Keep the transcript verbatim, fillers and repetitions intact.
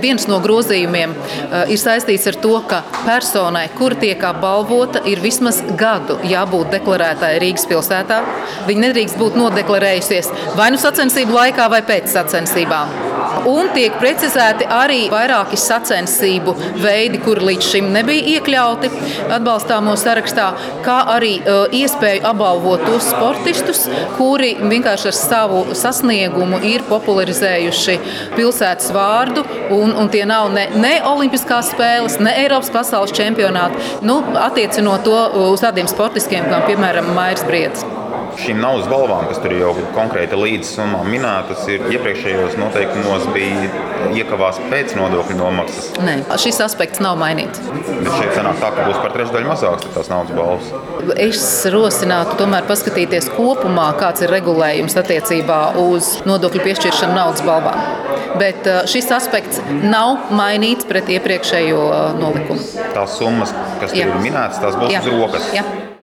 Viens no grozījumiem ir saistīts ar to, ka personai, kur tiek apbalvota, ir vismaz gadu jābūt deklarētāji Rīgas pilsētā. Viņa nedrīkst būt nodeklarējusies vai nu sacensību laikā, vai pēc sacensībām. Un tiek precizēti arī vairāki sacensību veidi, kuri līdz šim nebija iekļauti atbalstāmo sarakstā, kā arī uh, iespēju apbalvot tos sportistus, kuri vienkārši ar savu sasniegumu ir popularizējuši pilsētas vārdu, un, un tie nav ne, ne olimpiskās spēles, ne Eiropas pasaules čempionāti, nu, attiecinot to uz tādiem sportiskiem, kā piemēram Mairis Briedis. Šīm naudas balvām, kas tur jau konkrēti līdz summām minētas, ir iepriekšējos noteikumos bija iekavās pēc nodokļu nomaksas. Nē, šis aspekts nav mainīts. Bet šeit sanāk tā, ka būs par trešdaļu mazāks tās naudas balvas. Es rosinātu tomēr paskatīties kopumā, kāds ir regulējums attiecībā uz nodokļu piešķiršanu naudas balvām. Bet šis aspekts nav mainīts pret iepriekšējo nolikumu. Tās summas, kas tur ir minētas, tās būs Jā. uz rokas. Jā.